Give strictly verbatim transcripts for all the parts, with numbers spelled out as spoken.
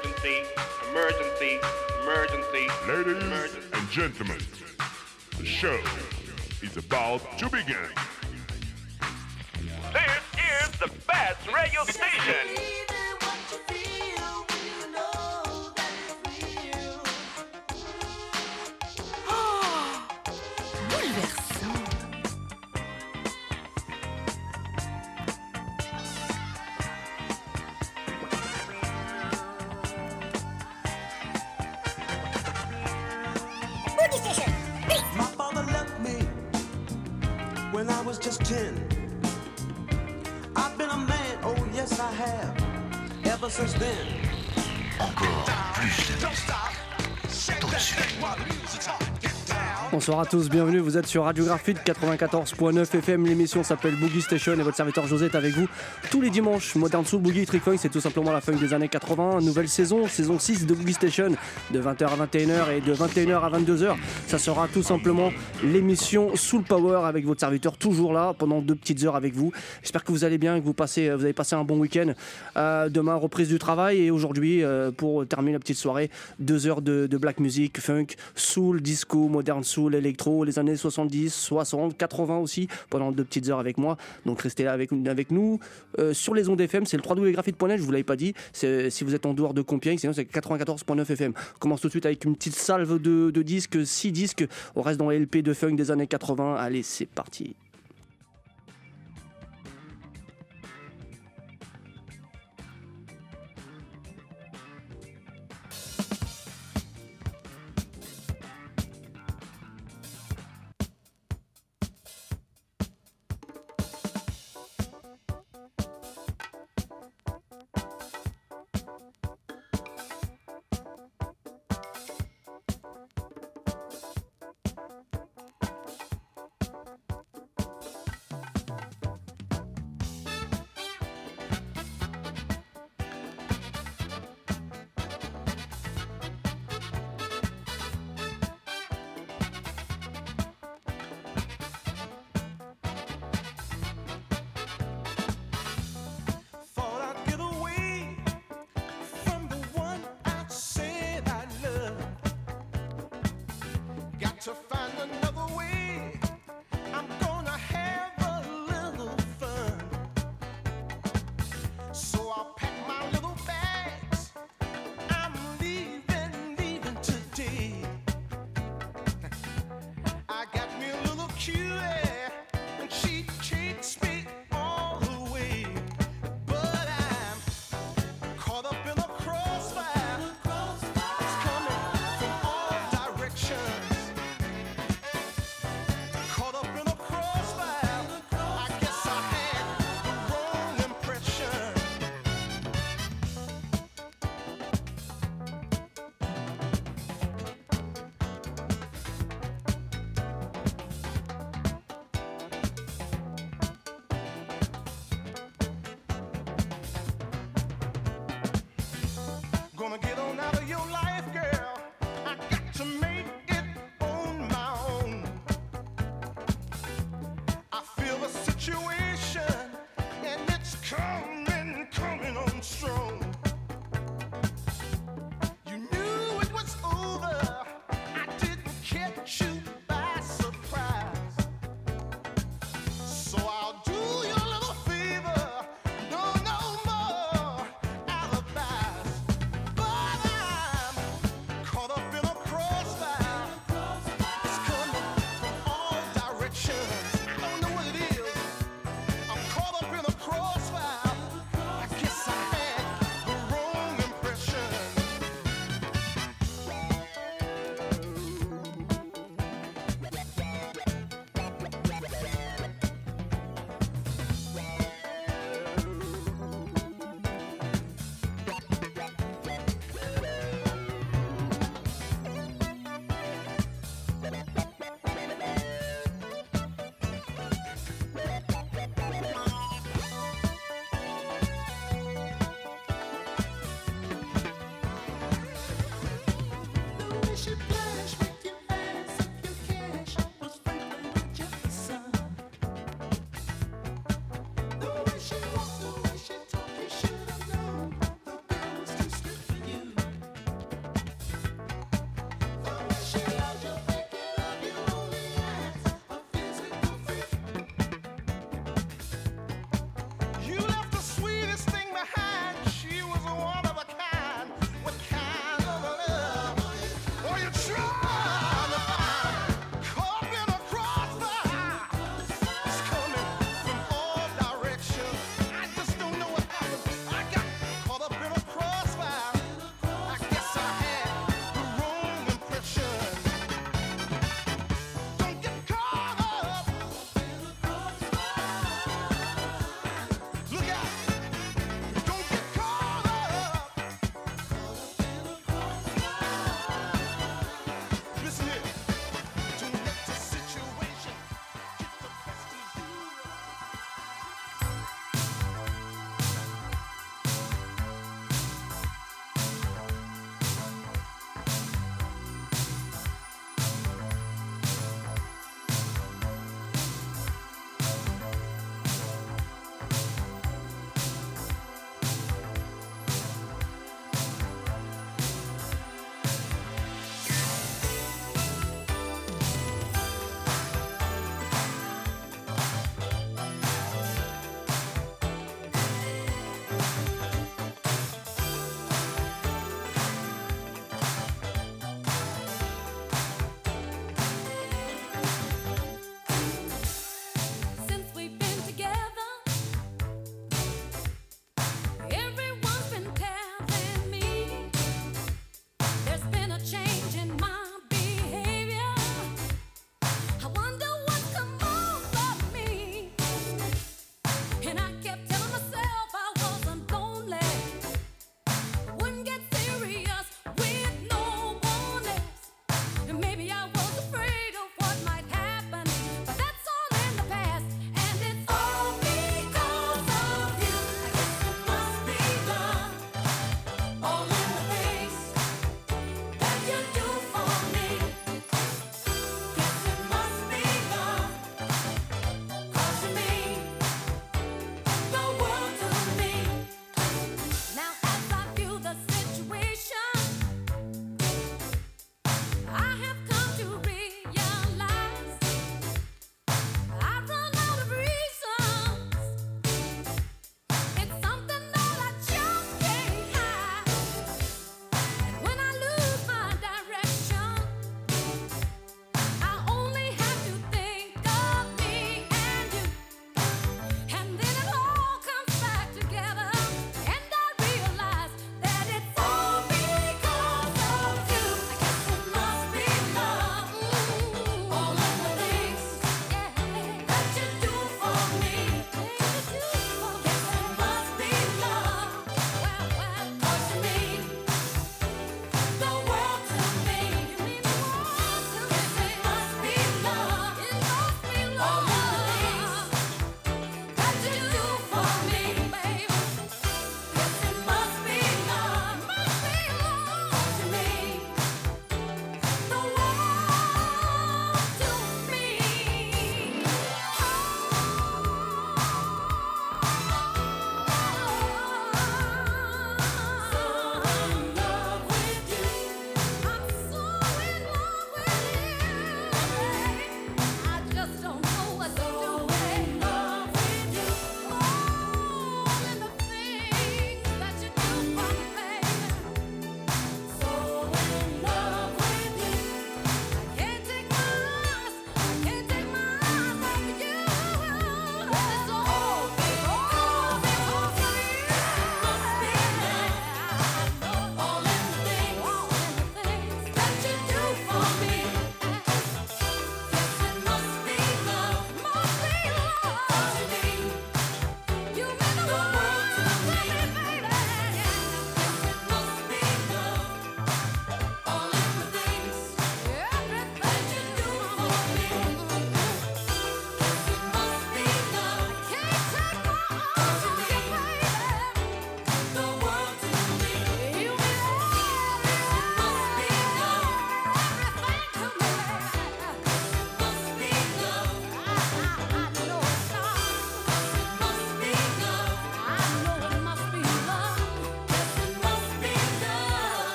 Emergency, emergency, emergency. Ladies emergency. and gentlemen, the show is about to begin. This is the best radio station. When I was just ten, I've been a man, oh yes I have, ever since then. Encore plus de musique, tout de suite. Bonsoir à tous, bienvenue, vous êtes sur Radio Graphite quatre-vingt-quatorze point neuf F M, l'émission s'appelle Boogie Station et votre serviteur José est avec vous tous les dimanches. Modern Soul, Boogie, Trick Funk, c'est tout simplement la funk des années quatre-vingts, nouvelle saison, saison six de Boogie Station, de vingt heures à vingt et une heures et de vingt et une heures à vingt-deux heures. Ça sera tout simplement l'émission Soul Power avec votre serviteur toujours là pendant deux petites heures avec vous. J'espère que vous allez bien et que vous, passez, vous avez passé un bon week-end. Euh, demain, reprise du travail et aujourd'hui, euh, pour terminer la petite soirée, deux heures de, de black music, funk, soul, disco, modern soul, électro, les années soixante-dix, soixante, quatre-vingts aussi, pendant deux petites heures avec moi. Donc restez là avec, avec nous. Euh, sur les ondes F M, c'est le w w w point graphite point net, je vous l'avais pas dit. C'est, si vous êtes en dehors de Compiègne, sinon c'est quatre-vingt-quatorze point neuf F M. On commence tout de suite avec une petite salve de, de disques, six disques. On reste dans les L P de funk des années quatre-vingts. Allez, c'est parti.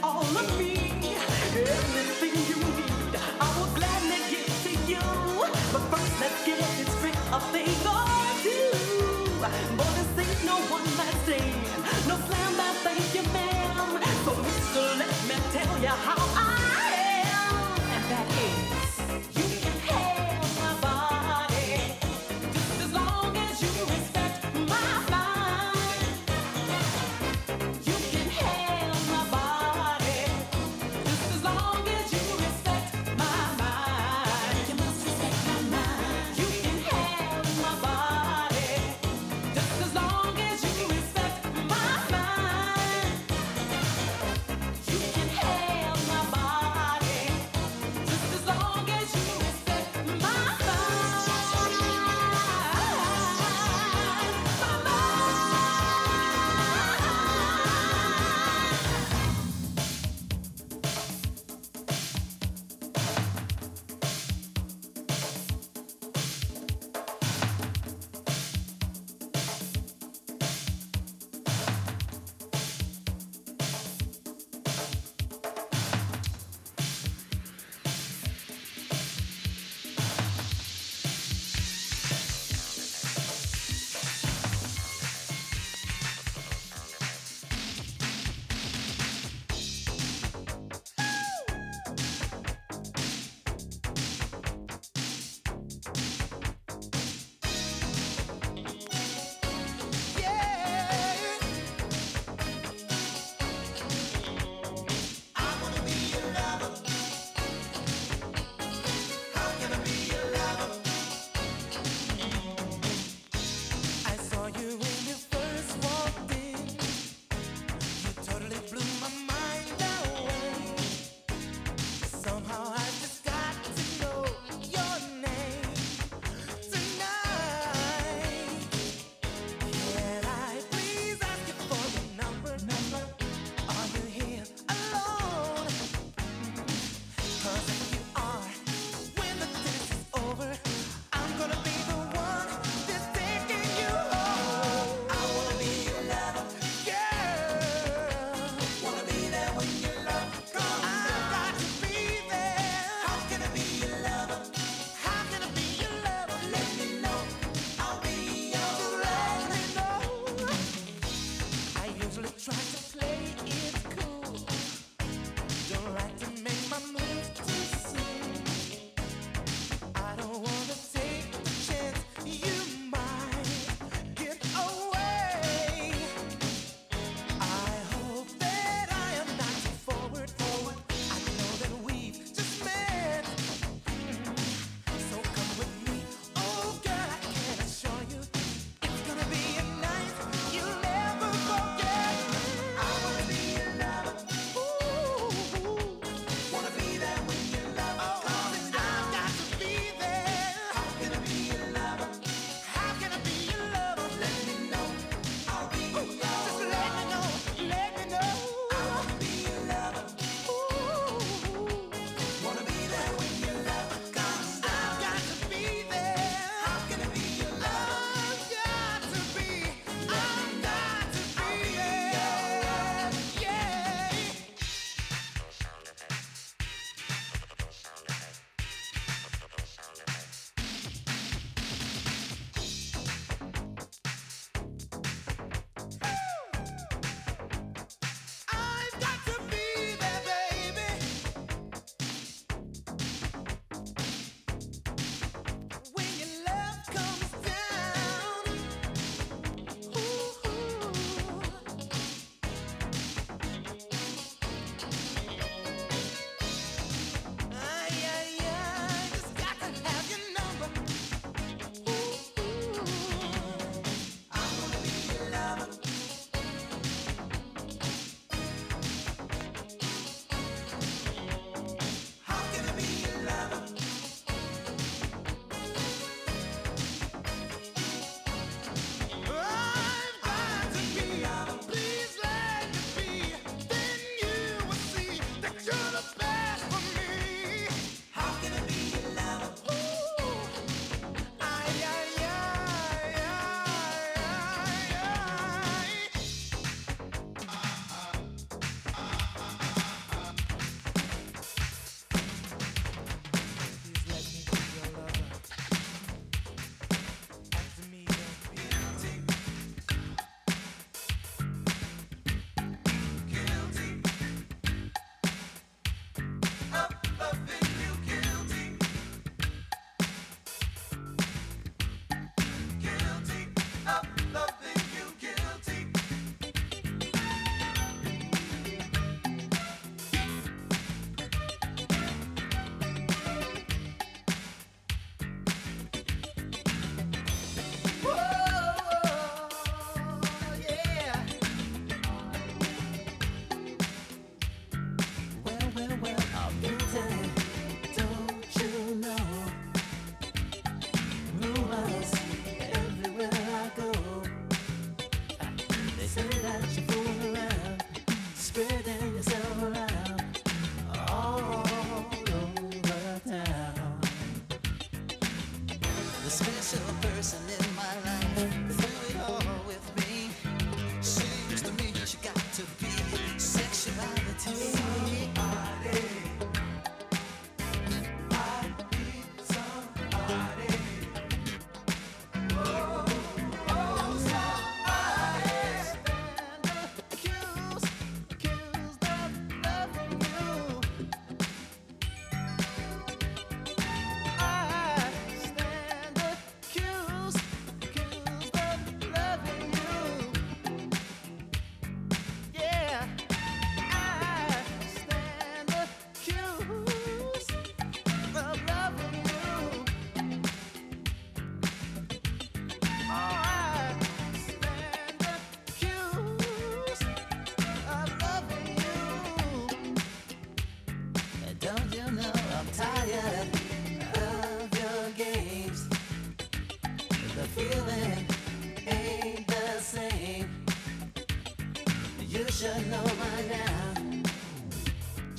all of me. Everything you need, I will gladly give to you. But first, let's get it straight, a thing or two. Boy, this ain't no one night stand, no slam bam, thank you, ma'am. So, mister, let me tell you how I am, and that is, you can have my body just as long as you respect my mind. You can have my body just as long as you respect my mind. You must respect my mind. You can have my body just as long as you respect my mind. You can have my body just as long as you respect my mind. My I saw you when you first walked in. You totally blew my mind away. Somehow I just got to know your name tonight. Can I please ask you for your number? Number? Are you here alone? 'Cause if you are, when the dance is over, I'm gonna be the one that's taking you home. I wanna be your lover, girl. Wanna be there when you love comes. I've got to be there. How can I be your lover? How can I be your lover? Let me know. I'll be yours. Let me know. I usually try to play it cool. Don't like to make my move too soon. I don't wanna take the chance you might get away. I hope that I am not too forward, forward. I know that we've just met. So come with me, oh girl, I can assure you it's gonna be a night you'll never forget. I wanna be your lover, ooh, wanna be there when you love comes. I've got to be there. How can I be your lover? How can I be your lover? Let me know. I'll be yours. Just let me know. Let me know. I wanna be your lover. Ooh, wanna be there when your love comes. I've got to be there. How can I be your lover? I've got to be. I've got to be. Yeah, yeah. I've got to be there, baby. When your love comes down, ooh, ay, ay, ay, just got to have your number. Ooh, I wanna be your lover. How can I be your lover? I've got to be. Please let me be. Then you will see that you're the best for me. How can I be your lover? Ooh, ay, ay, ay, ay, ay, ay.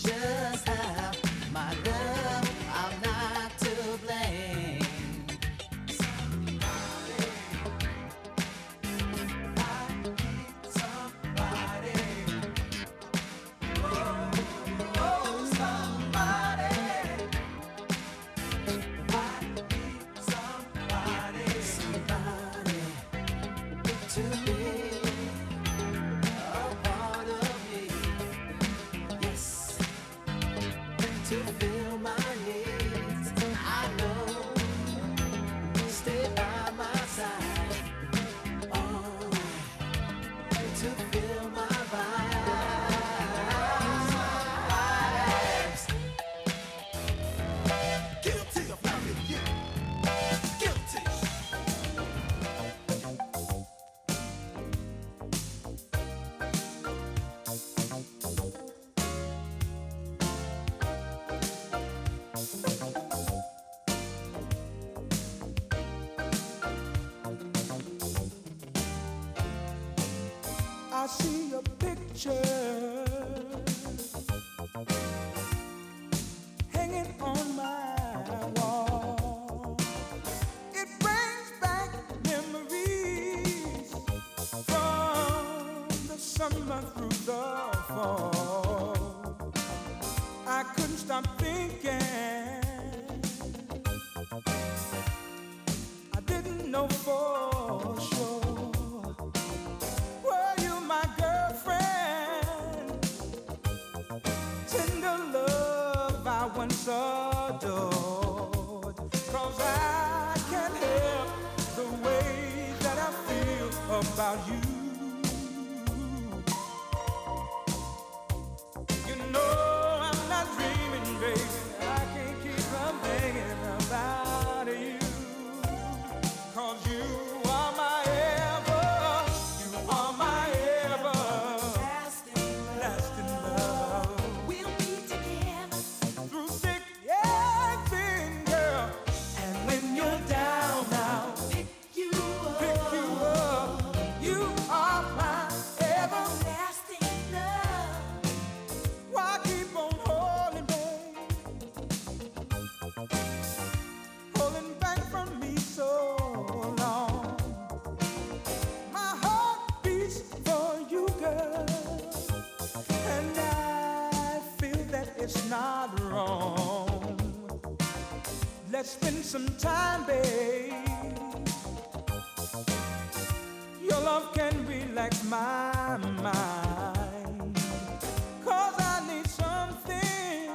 just have my love. I'm not to blame. I see a picture hanging on my wall. It brings back memories from the summer through the fall. I couldn't stop thinking. I didn't know for sure. I once adored, 'cause I can't help the way that I feel about you. You know I'm not dreaming, baby. I can't keep from thinking about you, 'cause you are my ever, you are my ever lasting, lasting love. We'll be together through thick and thin, girl. And when you're down, I'll pick you up. Pick you up. You are my everlasting love. Why keep on holding back, holding back from me so long? My heart beats for you, girl, and I feel that it's not wrong. Let's spend some time, babe. Your love can relax my mind, 'cause I need something.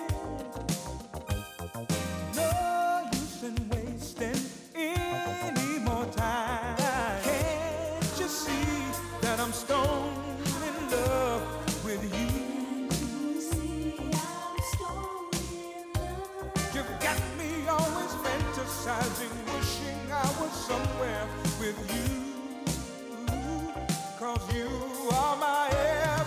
No use in wasting any more time. Can't you see that I'm stoned in love with you? You've got me always fantasizing, wishing I was somewhere with you, 'cause you are my air.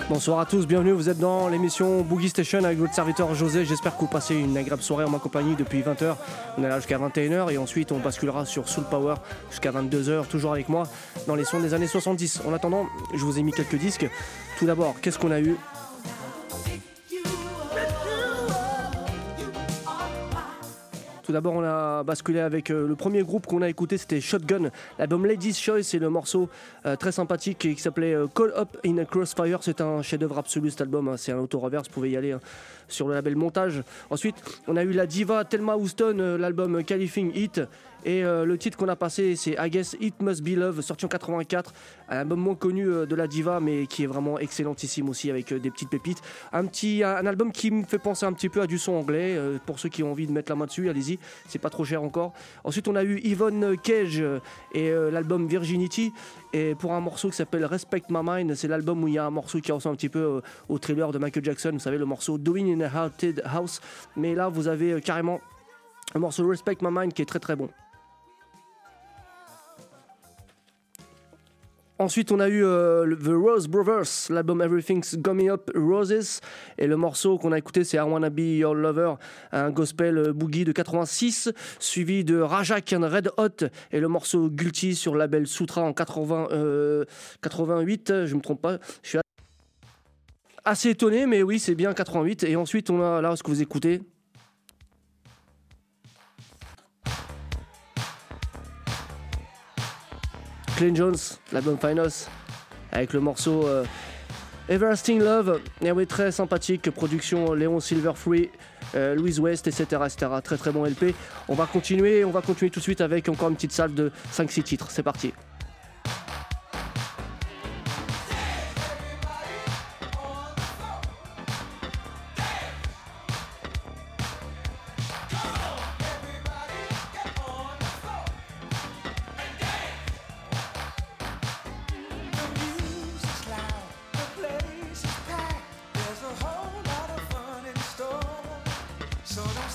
Bonsoir à tous, bienvenue, vous êtes dans l'émission Boogie Station avec votre serviteur José. J'espère que vous passez une agréable soirée en ma compagnie depuis vingt heures. On est là jusqu'à vingt et une heures et ensuite on basculera sur Soul Power jusqu'à vingt-deux heures, toujours avec moi dans les sons des années soixante-dix. En attendant, je vous ai mis quelques disques. Tout d'abord, qu'est-ce qu'on a eu ? Tout d'abord, on a basculé avec euh, le premier groupe qu'on a écouté, c'était Shotgun. L'album Ladies Choice et le morceau euh, très sympathique qui s'appelait euh, Call Up in a Crossfire. C'est un chef-d'œuvre absolu cet album, hein. C'est un auto-reverse, vous pouvez y aller hein, sur le label Montage. Ensuite, on a eu la diva Thelma Houston, euh, l'album Califing It. Et euh, le titre qu'on a passé, c'est I Guess It Must Be Love, sorti en quatre-vingt-quatre. Un album moins connu euh, de la diva, mais qui est vraiment excellentissime aussi, avec euh, des petites pépites. Un, petit, un, un album qui me fait penser un petit peu à du son anglais. Euh, pour ceux qui ont envie de mettre la main dessus, allez-y, c'est pas trop cher encore. Ensuite, on a eu Yvonne Cage euh, et euh, l'album Virginity. Et pour un morceau qui s'appelle Respect My Mind, c'est l'album où il y a un morceau qui ressemble un petit peu euh, au Thriller de Michael Jackson. Vous savez, le morceau Doing in a Haunted House. Mais là, vous avez euh, carrément un morceau Respect My Mind qui est très très bon. Ensuite, on a eu euh, The Rose Brothers, l'album Everything's Gummy Up Roses. Et le morceau qu'on a écouté, c'est I Wanna Be Your Lover, un gospel euh, boogie de quatre-vingt-six, suivi de Rajak and Red Hot. Et le morceau Guilty sur le label Sutra en quatre-vingts, euh, quatre-vingt-huit, je me trompe pas. Je suis assez étonné, mais oui, c'est bien quatre-vingt-huit. Et ensuite, on a là ce que vous écoutez. Clean Jones, l'album Finos, avec le morceau euh, Everlasting Love, et oui, très sympathique, production Léon Silverfree, euh, Louise West, et cetera, et cetera. Très très bon L P. On va continuer, on va continuer tout de suite avec encore une petite salve de cinq six titres. C'est parti.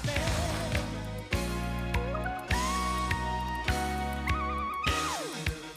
So don't stand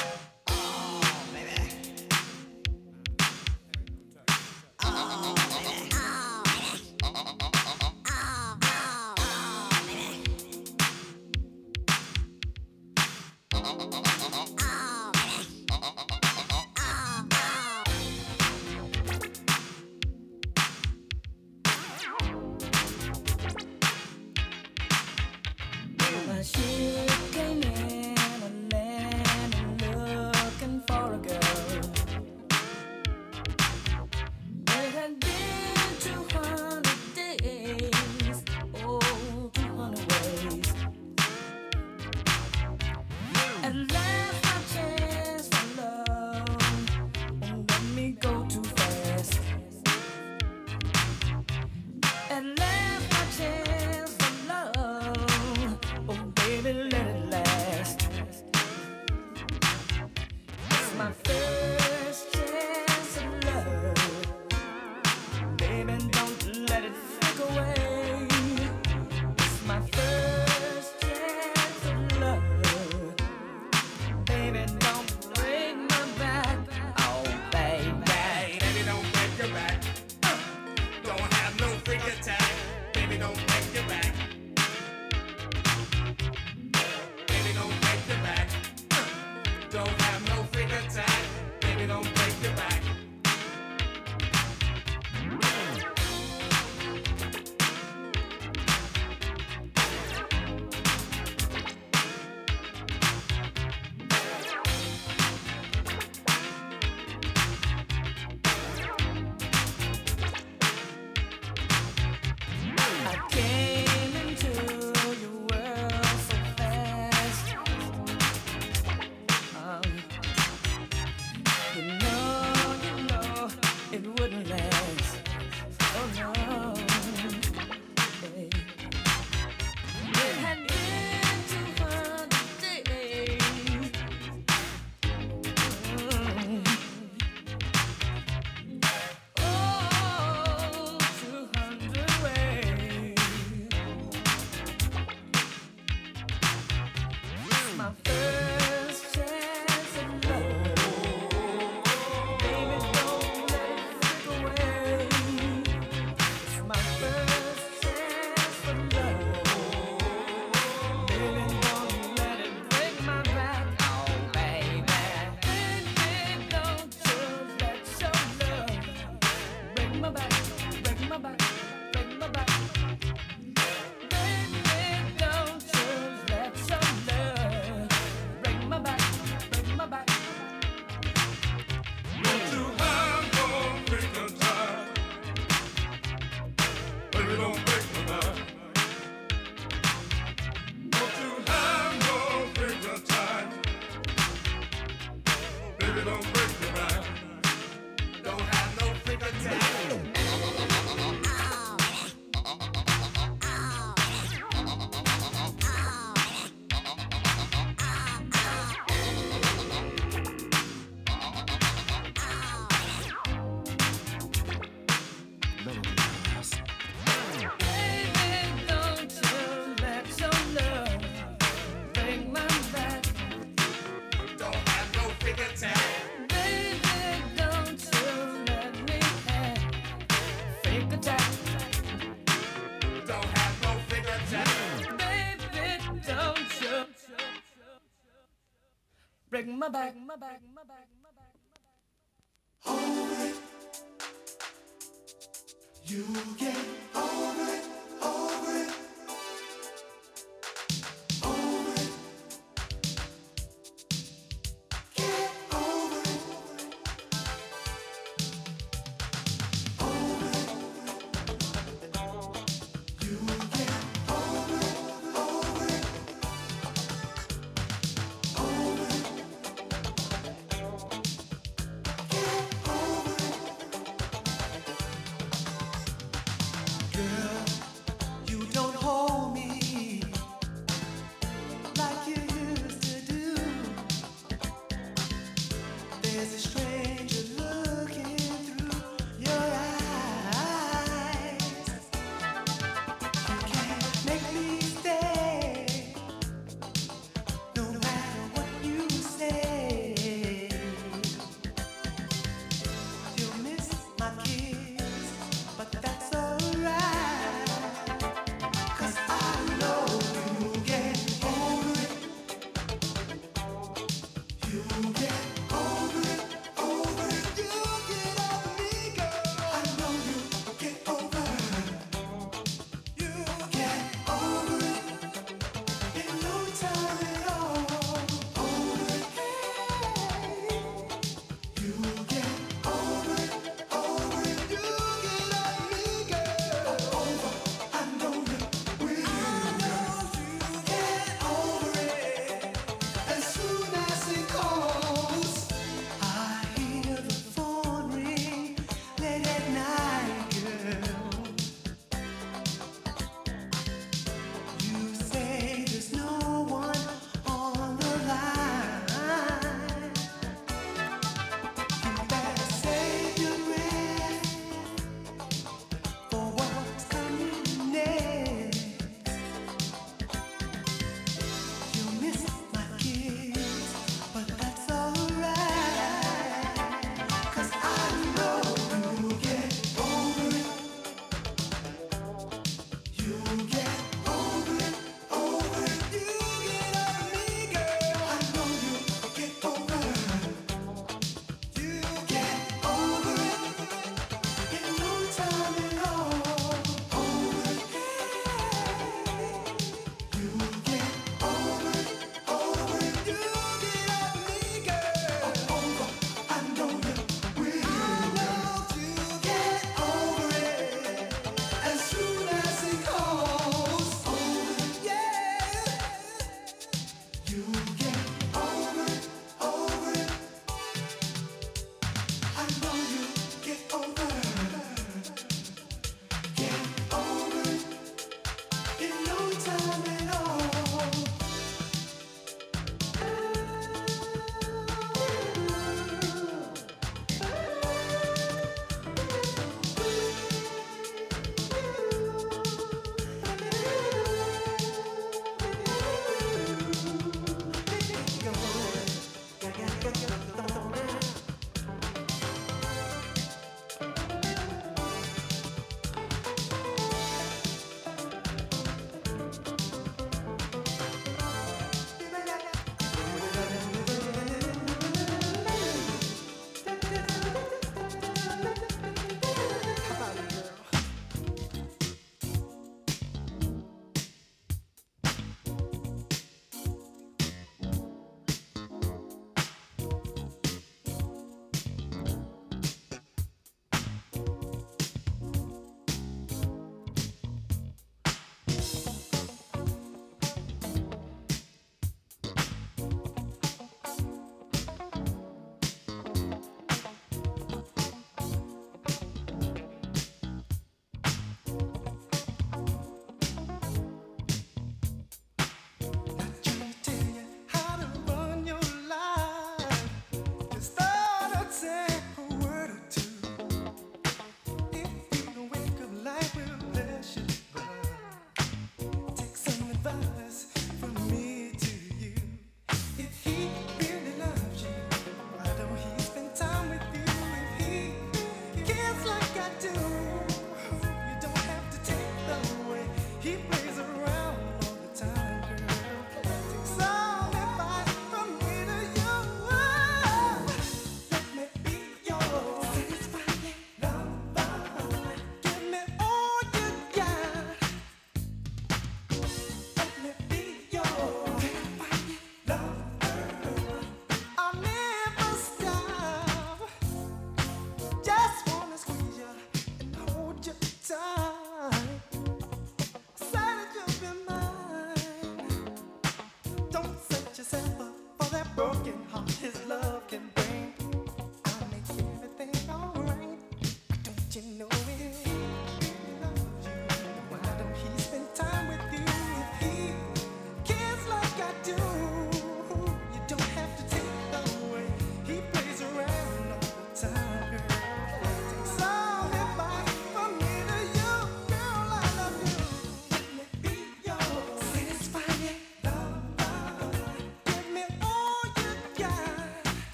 My ship came in and landed looking for a girl. It had been two hundred days, oh, two hundred ways. At last my chance for love won't let me go too fast. At last my chance for love, oh baby, let it last. It's my first chance of love. Baby, don't let it flick away. It's my first chance of love. Baby, don't break my back. Oh, baby. Baby, don't break your back. Uh, Don't have no freak attack. Baby, don't break your back. Baby, don't break your back. Uh, Don't have no freak attack. Baby, don't break your back. I came into your world so fast. Um, you know, you know, it wouldn't last. Oh no. Hey. It had been two hundred days. Mm. Oh, two hundred ways. It's my first chance of love. Baby, don't let it flick away. It's my first chance for love. Baby, don't let it break my back. Oh, baby. Baby, don't you let your love break my back, break my back, break my back. Baby, don't you let your love break my back, break my back. Don't you have no freak attack. Baby, don't break my back. Don't you have no freak attack. Baby, don't break your back. Don't have no freak attack. Baby, don't you let your love break my back. Don't have no freak attack. Baby, don't you let me have fake attack. Don't have no freak attack. Baby, don't you break my back, my back, my back, my back. You get over it, over it, over it. Get over it, over it. You get over it, over it, over it. Get over it. Girl, you don't hold me like you used to do. There's a stranger looking through your eyes. You can't make me stay, no matter what you say. As soon as it calls.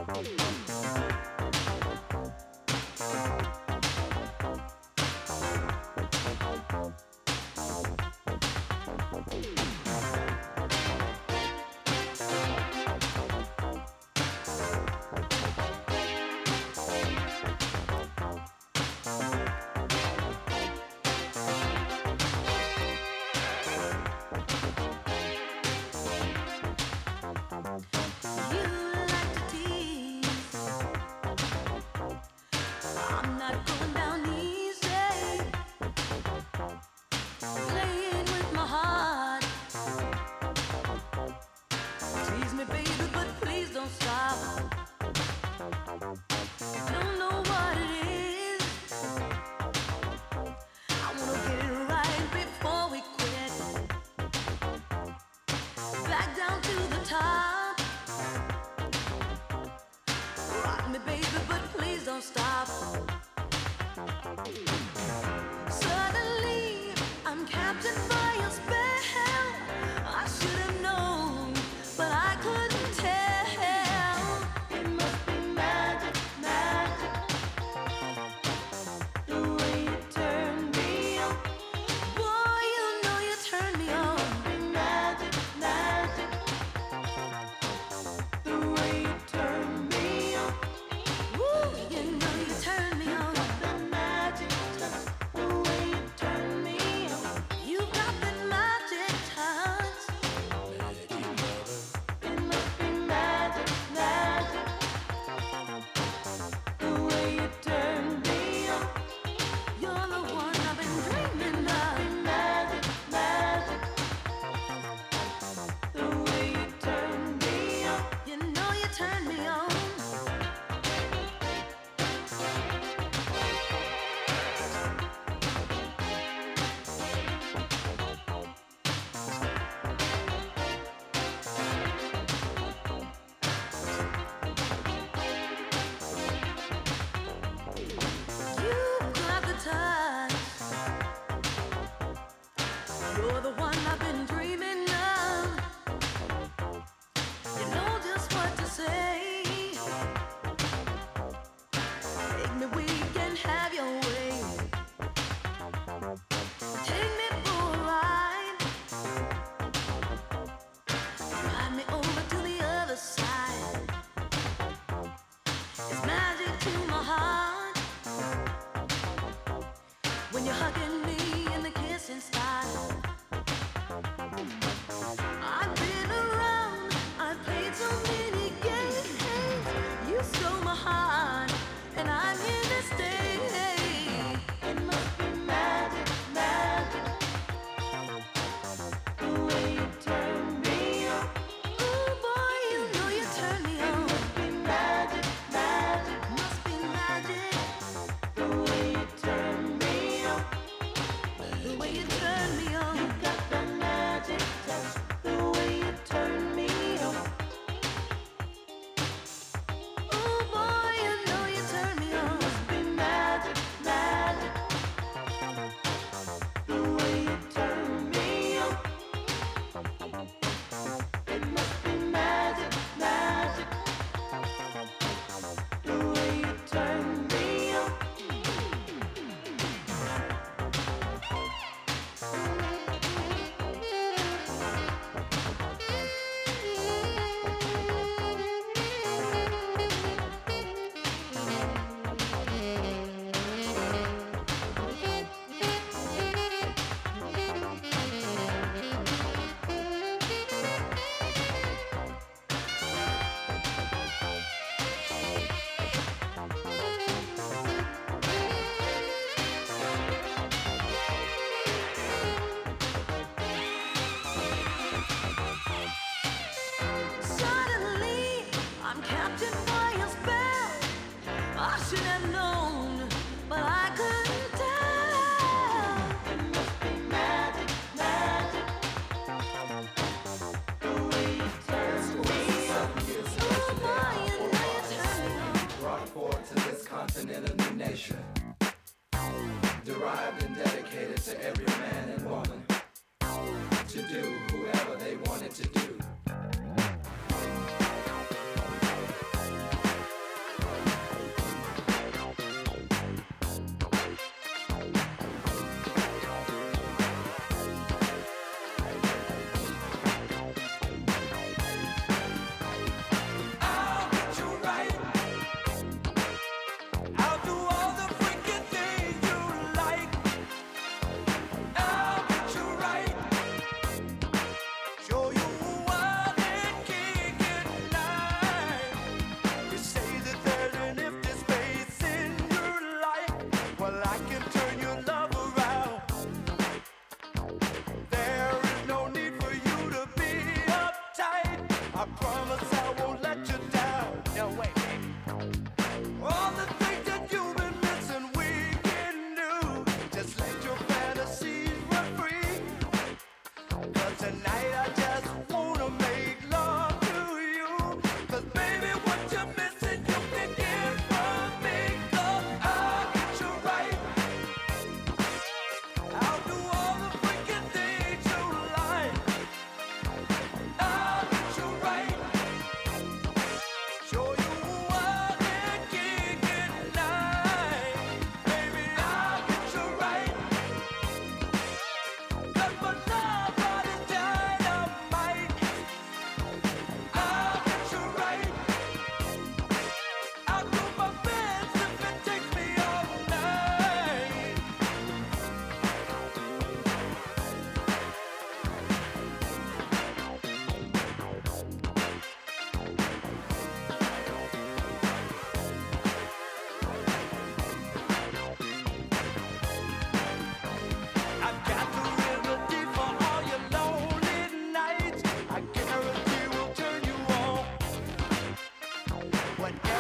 to do.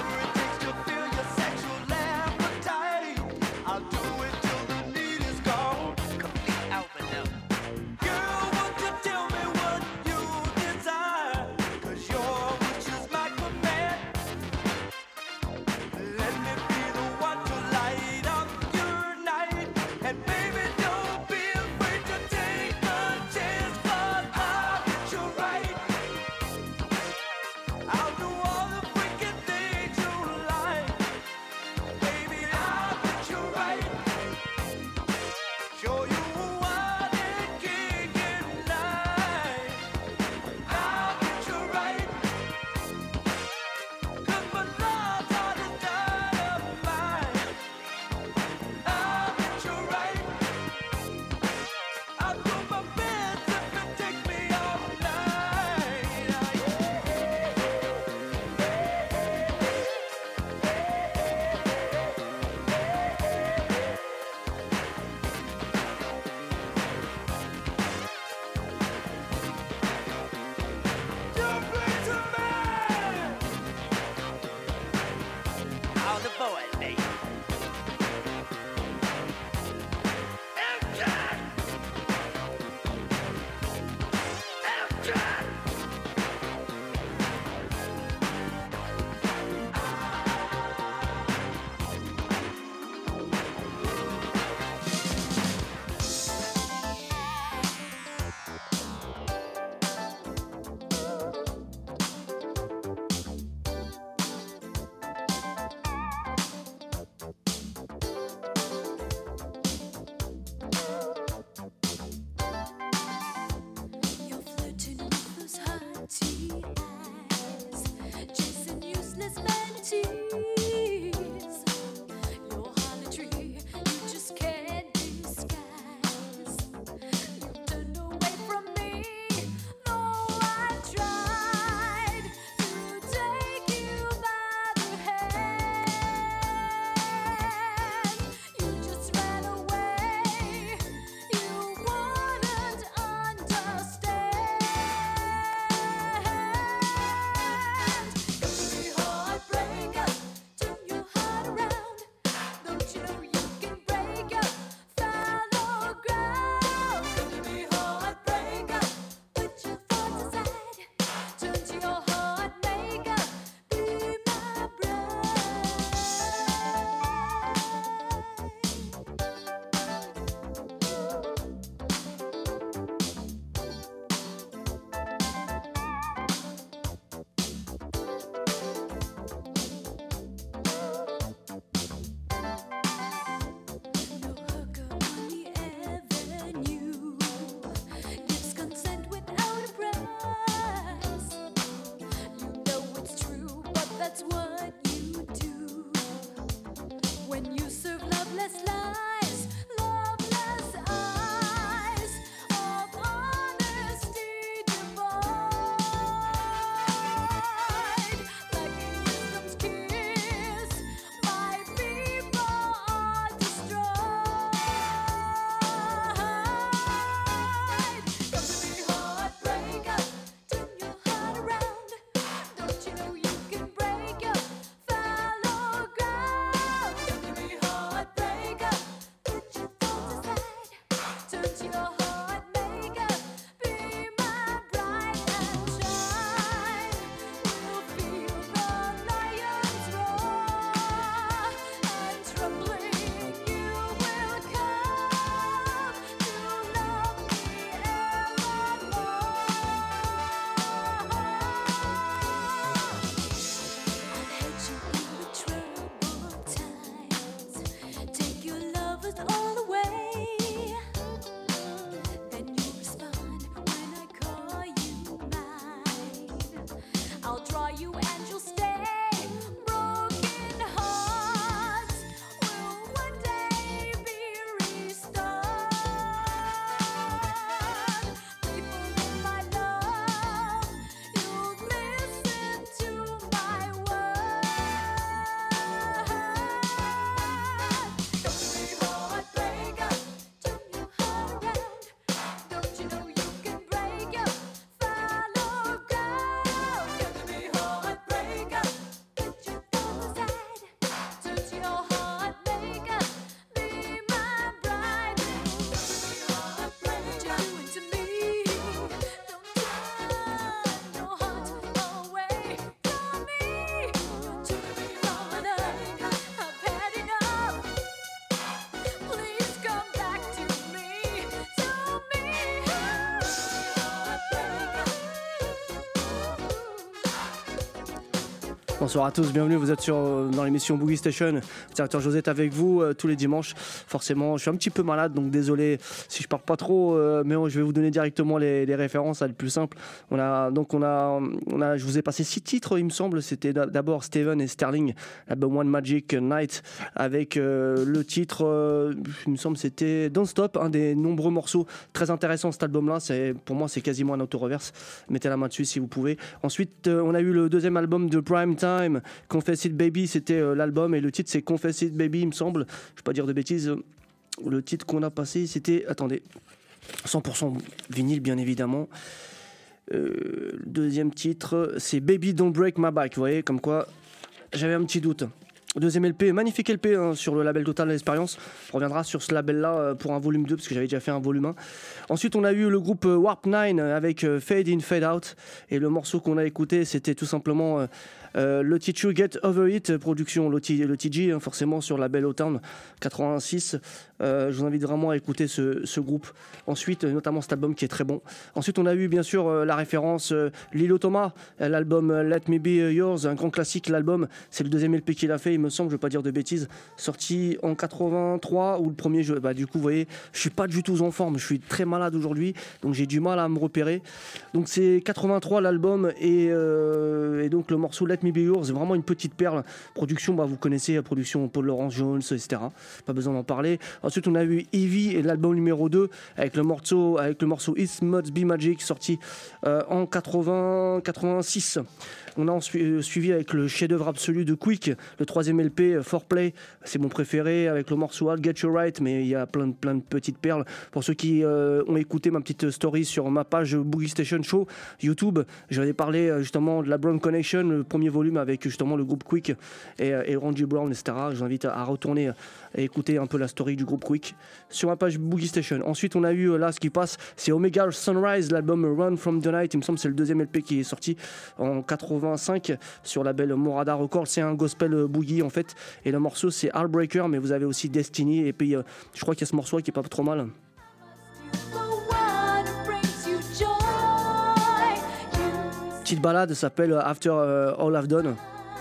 Don't you know you can break your Bonsoir à tous, bienvenue, vous êtes sur, dans l'émission Boogie Station. Le directeur José est avec vous euh, tous les dimanches. Forcément, je suis un petit peu malade, donc désolé si je parle pas trop, euh, mais je vais vous donner directement les, les références, ça va être plus simple. On a, donc on a, on a, je vous ai passé six titres, il me semble. C'était d'abord Steven et Sterling, l'album One Magic Night, avec euh, le titre, euh, il me semble c'était Don't Stop, un des nombreux morceaux très intéressants cet album-là. C'est, pour moi, c'est quasiment un auto-reverse. Mettez la main dessus si vous pouvez. Ensuite, euh, on a eu le deuxième album de Prime Time. Confess It Baby, c'était euh, l'album et le titre c'est Confess It Baby, il me semble. Je ne vais pas dire de bêtises. Le titre qu'on a passé, c'était, attendez, cent pour cent vinyle bien évidemment. Euh, le deuxième titre, c'est Baby Don't Break My Back. Vous voyez, comme quoi j'avais un petit doute. Deuxième L P, magnifique L P hein, sur le label Total Experience. On reviendra sur ce label-là euh, pour un volume deux parce que j'avais déjà fait un volume un. Ensuite, on a eu le groupe euh, Warp neuf avec euh, Fade In, Fade Out. Et le morceau qu'on a écouté, c'était tout simplement euh, euh, le Teach You Get Over It, production le T G, hein, forcément sur le label O-Town quatre-vingt-six. Euh, je vous invite vraiment à écouter ce, ce groupe. Ensuite, euh, notamment cet album qui est très bon. Ensuite, on a eu bien sûr euh, la référence euh, Lilo Thomas, euh, l'album euh, Let Me Be Yours, un grand classique. L'album, c'est le deuxième L P qu'il a fait. Il me semble, je ne vais pas dire de bêtises, sorti en quatre-vingt-trois ou le premier jeu. Bah, du coup, vous voyez, je suis pas du tout en forme, je suis très malade aujourd'hui, donc j'ai du mal à me repérer. Donc c'est quatre-vingt-trois l'album et, euh, et donc le morceau Let Me Be Yours, c'est vraiment une petite perle. Production, bah, vous connaissez, production Paul Laurence Jones, et cetera. Pas besoin d'en parler. Ensuite, on a eu Evie et l'album numéro deux avec le morceau, avec le morceau It Must Be Magic, sorti euh, en quatre-vingts, quatre-vingt-six. On a ensuite suivi avec le chef-d'œuvre absolu de Quick, le troisième L P, Foreplay, c'est mon préféré, avec le morceau I'll Get You Right, mais il y a plein de, plein de petites perles. Pour ceux qui euh, ont écouté ma petite story sur ma page Boogie Station Show YouTube, j'avais parlé justement de la Brown Connection, le premier volume avec justement le groupe Quick et, et Randy Brown, et cetera. Je vous invite à retourner et écouter un peu la story du groupe Quick sur ma page Boogie Station. Ensuite, on a eu là ce qui passe, c'est Omega Sunrise, l'album Run From The Night, il me semble que c'est le deuxième L P qui est sorti en quatre-vingt-cinq sur la label Morada Records. C'est un gospel boogie en fait, et le morceau c'est Heartbreaker, mais vous avez aussi Destiny, et puis euh, je crois qu'il y a ce morceau qui est pas trop mal. Petite balade s'appelle After All I've Done,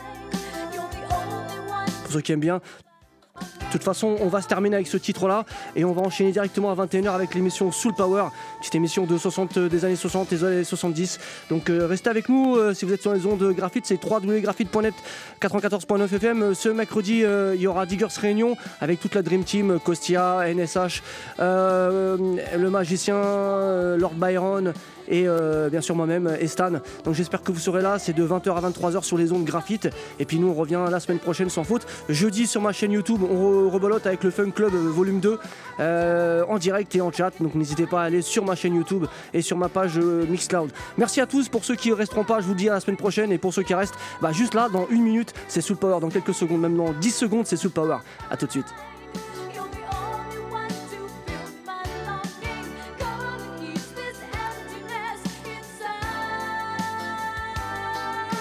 pour ceux qui aiment bien. De toute façon, on va se terminer avec ce titre-là et on va enchaîner directement à vingt et une heures avec l'émission Soul Power, petite émission de soixante, des années soixante, des années soixante-dix. Donc euh, restez avec nous euh, si vous êtes sur les ondes Graphite, c'est w w w point graphite point net, quatre-vingt-quatorze point neuf F M. Ce mercredi, euh, il y aura Diggers Réunion avec toute la Dream Team, Kostia, N S H, euh, le magicien, euh, Lord Byron et euh, bien sûr moi-même, Estan. Donc j'espère que vous serez là, c'est de vingt heures à vingt-trois heures sur les ondes Graphite. Et puis nous on revient la semaine prochaine sans faute. Jeudi sur ma chaîne YouTube, on rebolote avec le Funk Club volume deux euh, en direct et en chat. Donc n'hésitez pas à aller sur ma chaîne YouTube et sur ma page euh, Mixcloud. Merci à tous. Pour ceux qui ne resteront pas, je vous dis à la semaine prochaine. Et pour ceux qui restent, bah juste là, dans une minute, c'est Soul Power. Dans quelques secondes, même dans dix secondes, c'est Soul Power. A tout de suite.